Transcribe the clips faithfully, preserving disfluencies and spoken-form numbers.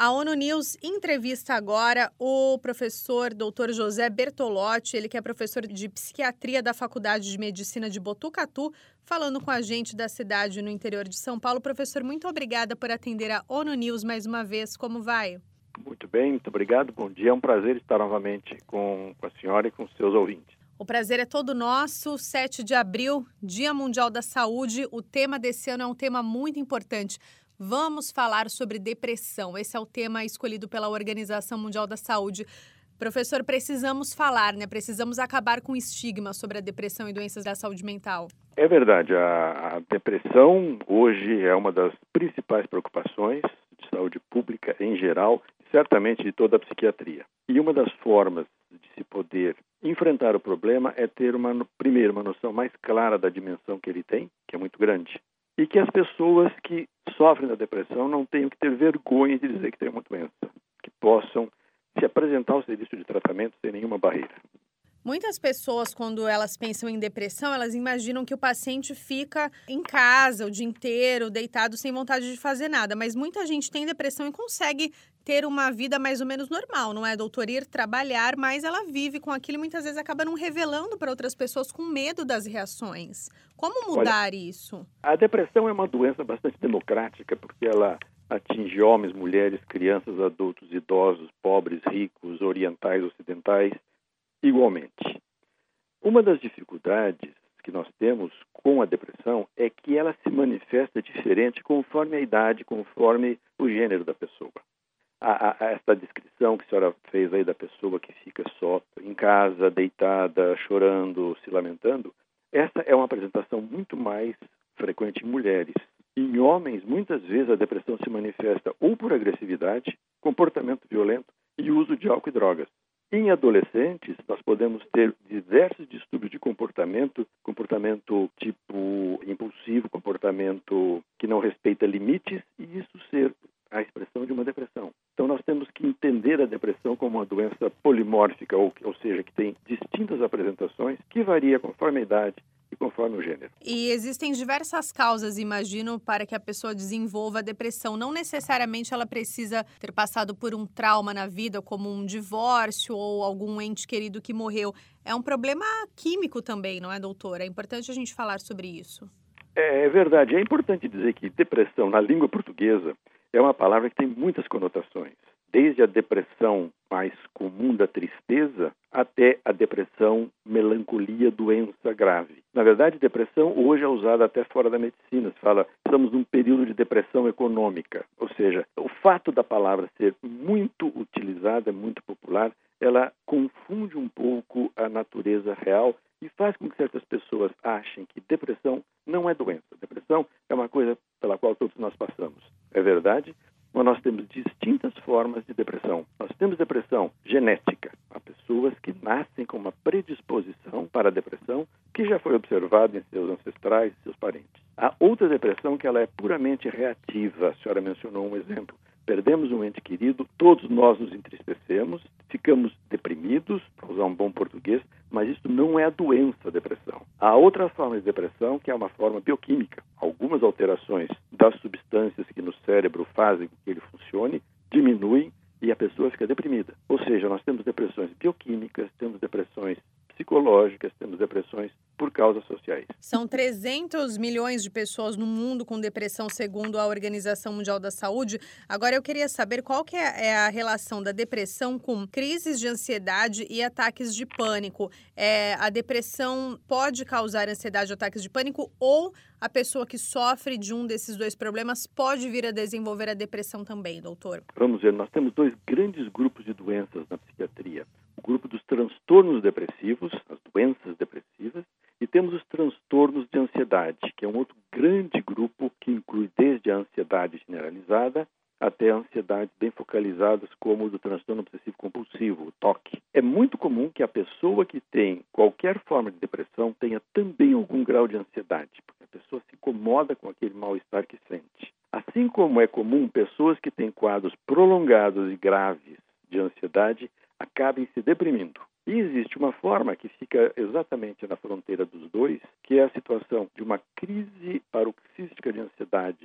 A ONU News entrevista agora o professor doutor José Bertolotti, ele que é professor de psiquiatria da Faculdade de Medicina de Botucatu, falando com a gente da cidade no interior de São Paulo. Professor, muito obrigada por atender a ONU News mais uma vez. Como vai? Muito bem, muito obrigado. Bom dia, é um prazer estar novamente com, com a senhora e com os seus ouvintes. O prazer é todo nosso. sete de abril, Dia Mundial da Saúde. O tema desse ano é um tema muito importante. Vamos falar sobre depressão. Esse é o tema escolhido pela Organização Mundial da Saúde. Professor, precisamos falar, né? Precisamos acabar com o estigma sobre a depressão e doenças da saúde mental. É verdade, a, a depressão hoje é uma das principais preocupações de saúde pública em geral, certamente de toda a psiquiatria. E uma das formas de se poder enfrentar o problema é ter, uma, primeiro, uma noção mais clara da dimensão que ele tem, que é muito grande, e que as pessoas que sofrem da depressão não tenham que ter vergonha de dizer que têm uma doença, que possam se apresentar ao serviço de tratamento sem nenhuma barreira. Muitas pessoas, quando elas pensam em depressão, elas imaginam que o paciente fica em casa o dia inteiro, deitado, sem vontade de fazer nada. Mas muita gente tem depressão e consegue ter uma vida mais ou menos normal, não é, doutor? Ir trabalhar, mas ela vive com aquilo e muitas vezes acaba não revelando para outras pessoas com medo das reações. Como mudar Olha, isso? A depressão é uma doença bastante democrática, porque ela atinge homens, mulheres, crianças, adultos, idosos, pobres, ricos, orientais, ocidentais, igualmente. Uma das dificuldades que nós temos com a depressão é que ela se manifesta diferente conforme a idade, conforme o gênero da pessoa. A, a, essa descrição que a senhora fez aí da pessoa que fica só em casa, deitada, chorando, se lamentando, essa é uma apresentação muito mais frequente em mulheres. Em homens, muitas vezes a depressão se manifesta ou por agressividade, comportamento violento e uso de álcool e drogas. Em adolescentes, nós podemos ter diversos distúrbios de comportamento, comportamento tipo impulsivo, comportamento que não respeita limites, e isso ser a expressão de uma depressão. Então, nós temos que entender a depressão como uma doença polimórfica, ou, ou seja, que tem distintas apresentações, que varia conforme a idade e conforme o gênero. E existem diversas causas, imagino, para que a pessoa desenvolva a depressão. Não necessariamente ela precisa ter passado por um trauma na vida, como um divórcio ou algum ente querido que morreu. É um problema químico também, não é, doutora? É importante a gente falar sobre isso. É, é verdade. É importante dizer que depressão, na língua portuguesa, é uma palavra que tem muitas conotações. Desde a depressão mais comum da tristeza até a depressão, melancolia, doença grave. Na verdade, depressão hoje é usada até fora da medicina. Se fala, estamos num período de depressão econômica. Ou seja, o fato da palavra ser muito utilizada, muito popular, ela confunde um pouco a natureza real e faz com que certas pessoas achem que depressão não é doença. Depressão é uma coisa pela qual todos nós passamos. É verdade? Mas nós temos distintas formas de depressão. Nós temos depressão genética. Há pessoas que nascem com uma predisposição para a depressão que já foi observada em seus ancestrais, seus parentes. Há outra depressão que ela é puramente reativa. A senhora mencionou um exemplo. Perdemos um ente querido, todos nós nos entristecemos, ficamos deprimidos, para usar um bom português, mas isso não é a doença a depressão. Há outra forma de depressão que é uma forma bioquímica. Algumas alterações das substâncias que no cérebro fazem com que ele funcione diminuem e a pessoa fica deprimida. Ou seja, nós temos depressões bioquímicas, temos depressões psicológicas, temos depressões por causas sociais. São trezentos milhões de pessoas no mundo com depressão, segundo a Organização Mundial da Saúde. Agora, eu queria saber qual que é a relação da depressão com crises de ansiedade e ataques de pânico. É, a depressão pode causar ansiedade e ataques de pânico ou a pessoa que sofre de um desses dois problemas pode vir a desenvolver a depressão também, doutor? Vamos ver, nós temos dois grandes grupos de doenças na psiquiatria. O grupo dos transtornos depressivos, as doenças depressivas, e temos os transtornos de ansiedade, que é um outro grande grupo que inclui desde a ansiedade generalizada até a ansiedade bem focalizadas, como o do transtorno obsessivo compulsivo, o T O C. É muito comum que a pessoa que tem qualquer forma de depressão tenha também algum grau de ansiedade, porque a pessoa se incomoda com aquele mal-estar que sente. Assim como é comum pessoas que têm quadros prolongados e graves de ansiedade acabem se deprimindo. E existe uma forma que fica exatamente na fronteira dos dois, que é a situação de uma crise paroxística de ansiedade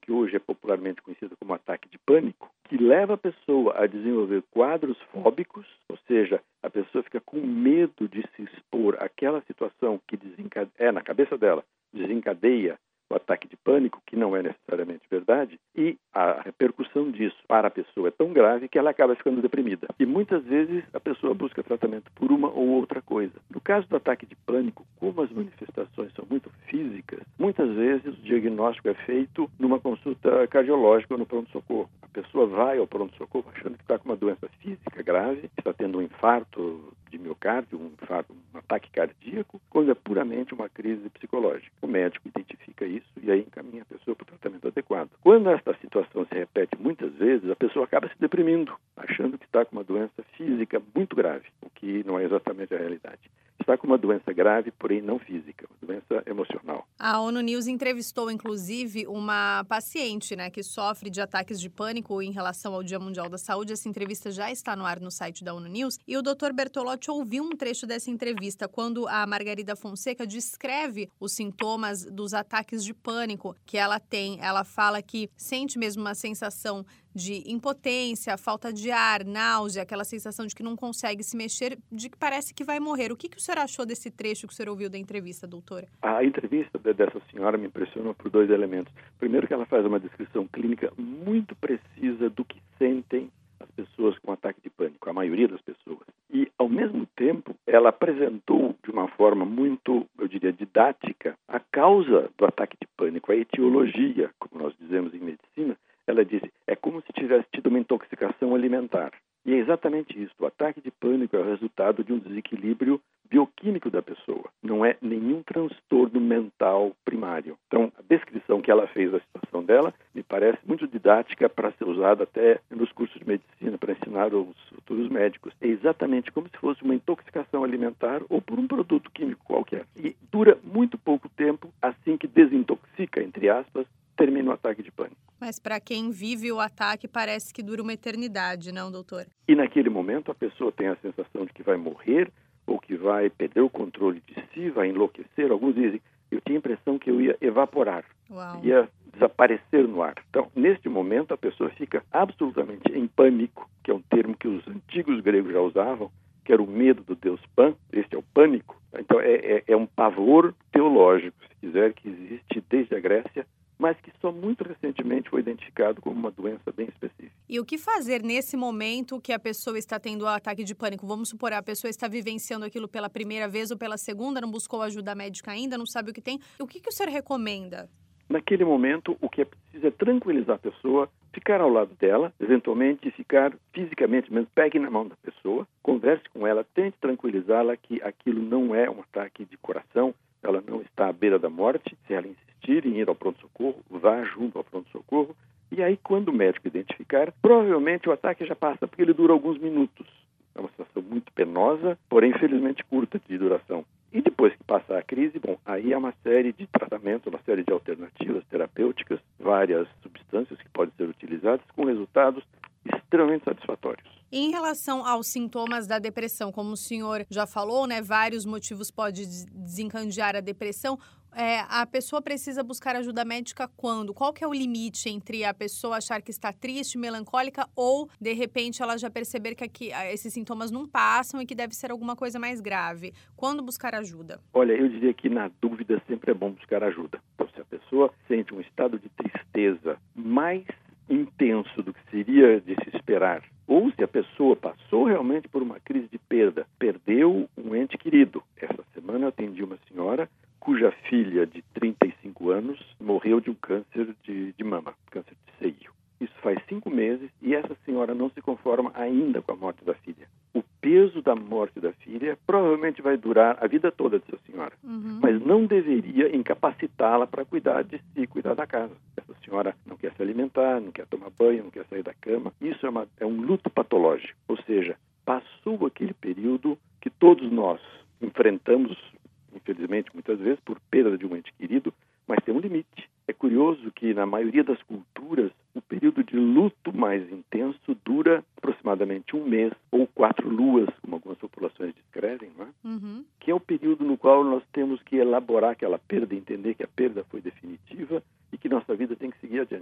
que hoje é popularmente conhecido como ataque de pânico, que leva a pessoa a desenvolver quadros fóbicos, ou seja, a pessoa fica com medo de se expor àquela situação que desencade... é, na cabeça dela, desencadeia o ataque de pânico, que não é necessariamente verdade, e a repercussão disso para a pessoa é tão grave que ela acaba ficando deprimida. E muitas vezes a pessoa busca tratamento por uma ou outra coisa. No caso do ataque de pânico, como as manifestações são muito físicas, muitas vezes o diagnóstico é feito numa consulta cardiológica ou no pronto-socorro. A pessoa vai ao pronto-socorro achando que está com uma doença física grave, está tendo um infarto de miocárdio, um infarto, um ataque cardíaco, quando é puramente uma crise psicológica. O médico identifica isso e aí encaminha a pessoa para o tratamento adequado. Quando esta situação se repete muitas vezes, a pessoa acaba se deprimindo, achando que está com uma doença física muito grave, o que não é exatamente a realidade. Está com uma doença grave, porém não física, uma doença emocional. A ONU News entrevistou, inclusive, uma paciente, né, que sofre de ataques de pânico em relação ao Dia Mundial da Saúde. Essa entrevista já está no ar no site da ONU News. E o doutor Bertolotti ouviu um trecho dessa entrevista quando a Margarida Fonseca descreve os sintomas dos ataques de pânico que ela tem. Ela fala que sente mesmo uma sensação de impotência, falta de ar, náusea, aquela sensação de que não consegue se mexer, de que parece que vai morrer. O que, que o senhor achou desse trecho que o senhor ouviu da entrevista, doutora? A entrevista dessa senhora me impressionou por dois elementos. Primeiro, que ela faz uma descrição clínica muito precisa do que sentem as pessoas com ataque de pânico, a maioria das pessoas. E, ao mesmo tempo, ela apresentou de uma forma muito, eu diria, didática, a causa do ataque de pânico, a etiologia, como nós dizemos em medicina. Ela disse, é como se tivesse tido uma intoxicação alimentar. E é exatamente isso. O ataque de pânico é o resultado de um desequilíbrio bioquímico da pessoa. Não é nenhum transtorno mental primário. Então, a descrição que ela fez da situação dela me parece muito didática para ser usada até nos cursos de medicina, para ensinar os futuros médicos. É exatamente como se fosse uma intoxicação alimentar ou por um produto químico qualquer. E dura muito pouco tempo, assim que desintoxica, entre aspas, termina o ataque de pânico. Mas para quem vive o ataque, parece que dura uma eternidade, não, doutor? E naquele momento a pessoa tem a sensação de que vai morrer ou que vai perder o controle de si, vai enlouquecer. Alguns dizem, eu tinha a impressão que eu ia evaporar, Uau. ia desaparecer no ar. Então, neste momento, a pessoa fica absolutamente em pânico, que é um termo que os antigos gregos já usavam, que era o medo do deus Pan, este é o pânico. Então, é, é, é um pavor teológico, se quiser, que existe desde a Grécia, mas que só muito recentemente foi identificado como uma doença bem específica. E o que fazer nesse momento que a pessoa está tendo o ataque de pânico? Vamos supor, a pessoa está vivenciando aquilo pela primeira vez ou pela segunda, não buscou ajuda médica ainda, não sabe o que tem. O que, que o senhor recomenda? Naquele momento, o que é preciso é tranquilizar a pessoa, ficar ao lado dela, eventualmente ficar fisicamente, mesmo pegue na mão da pessoa, converse com ela, tente tranquilizá-la que aquilo não é um ataque de coração, ela não está à beira da morte. Se ela insistir em ir ao pronto-socorro, vá junto ao pronto-socorro. E aí, quando o médico identificar, provavelmente o ataque já passa, porque ele dura alguns minutos. É uma situação muito penosa, porém, infelizmente, curta de duração. E depois que passar a crise, bom, aí há uma série de tratamentos, uma série de alternativas terapêuticas, várias substâncias que podem ser utilizadas com resultados extremamente satisfatórios. Em relação aos sintomas da depressão, como o senhor já falou, né, vários motivos podem desencadear a depressão. É, a pessoa precisa buscar ajuda médica quando? Qual que é o limite entre a pessoa achar que está triste, melancólica ou, de repente, ela já perceber que aqui, esses sintomas não passam e que deve ser alguma coisa mais grave? Quando buscar ajuda? Olha, eu diria que na dúvida sempre é bom buscar ajuda. Então, se a pessoa sente um estado de tristeza mais intenso do que seria de se esperar, ou se a pessoa passou realmente por uma crise de perda, perdeu um ente querido. Essa semana eu atendi uma senhora cuja filha de trinta e cinco anos morreu de um câncer de, de mama, câncer de seio. Isso faz cinco meses e essa senhora não se conforma ainda com a morte da filha. O peso da morte da filha provavelmente vai durar a vida toda dessa senhora, uhum. mas não deveria incapacitá-la para cuidar de si, cuidar da casa. Essa senhora não quer se alimentar, não quer tomar banho, não quer sair da cama. Isso é, uma, é um luto patológico, ou seja, passou aquele período que todos nós enfrentamos, infelizmente, muitas vezes, por perda de um ente querido, mas tem um limite. É curioso que, na maioria das culturas, o período de luto mais intenso dura aproximadamente um mês ou quatro luas, como algumas populações descrevem, não é? Uhum. Que é o período no qual nós temos que elaborar aquela perda, entender que a perda foi definitiva e que nossa vida tem que seguir adiante.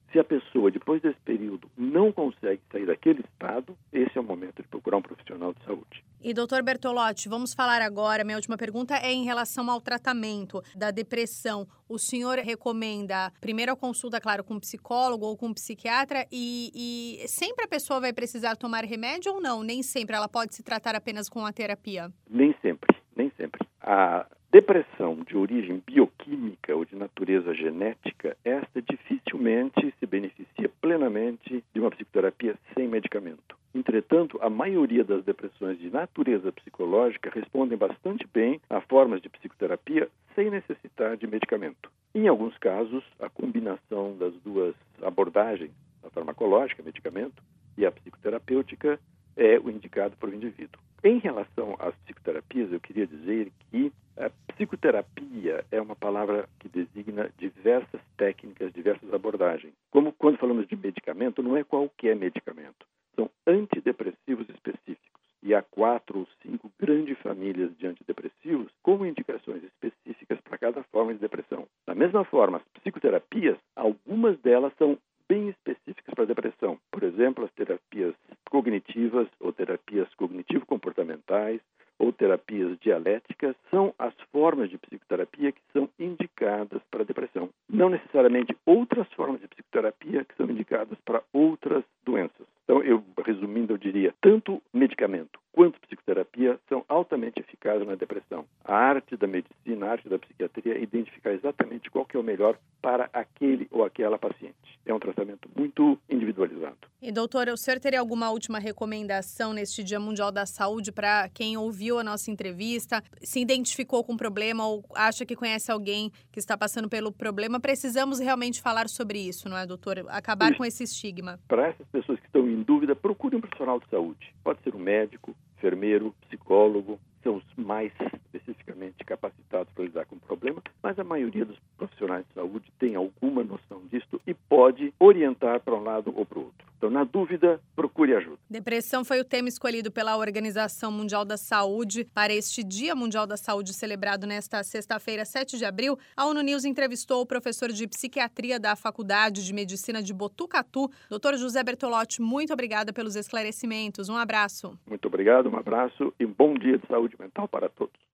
Se a pessoa, depois desse período, não consegue sair daquele estado, esse é o momento de procurar um profissional de saúde. E, doutor Bertolotti, vamos falar agora, minha última pergunta é em relação ao tratamento da depressão. O senhor recomenda primeiro a consulta, claro, com um psicólogo ou com um psiquiatra e, e sempre a pessoa vai precisar tomar remédio ou não? Nem sempre, ela pode se tratar apenas com a terapia? Nem sempre, nem sempre. A depressão de origem bioquímica ou de natureza genética, esta dificilmente se beneficia plenamente de uma psicoterapia sem medicamento. Entretanto, a maioria das depressões de natureza psicológica respondem bastante bem a formas de psicoterapia sem necessitar de medicamento. Em alguns casos, a combinação das duas abordagens, a farmacológica, medicamento, e a psicoterapêutica, é o indicado para o indivíduo. Em relação às psicoterapias, eu queria dizer que a psicoterapia é uma palavra que designa diversas técnicas, diversas abordagens. Como quando falamos de medicamento, não é qualquer medicamento. São antidepressivos específicos. E há quatro ou cinco grandes famílias de antidepressivos com indicações específicas para cada forma de depressão. Da mesma forma, as psicoterapias, algumas delas são bem específicas para a depressão. Por exemplo, as terapias cognitivas ou terapias cognitivo-comportamentais ou terapias dialéticas são as formas de psicoterapia que são indicadas para a depressão. Não necessariamente outras formas de psicoterapia que são indicadas para outras doenças. Então, eu, resumindo, eu diria, tanto medicamento quanto psicoterapia são altamente eficazes na depressão. A arte da medicina, a arte da psiquiatria é identificar exatamente qual que é o melhor para aquele ou aquela paciente. É um tratamento muito individualizado. E, doutor, o senhor teria alguma última recomendação neste Dia Mundial da Saúde para quem ouviu a nossa entrevista, se identificou com o problema ou acha que conhece alguém que está passando pelo problema? Precisamos realmente falar sobre isso, não é, doutor? Acabar isso. com esse estigma. Para essas pessoas que estão em dúvida, procure um profissional de saúde. Pode ser um médico, enfermeiro, psicólogo, são os mais especificamente capacitados para lidar com o problema, mas a maioria dos profissionais de saúde tem alguma noção disso e pode orientar para um lado ou para o outro. Então, na dúvida, procure ajuda. Depressão foi o tema escolhido pela Organização Mundial da Saúde para este Dia Mundial da Saúde, celebrado nesta sexta-feira, sete de abril. A ONU News entrevistou o professor de psiquiatria da Faculdade de Medicina de Botucatu, doutor José Bertolotti. Muito obrigada pelos esclarecimentos. Um abraço. Muito obrigado, um abraço e um bom dia de saúde mental para todos.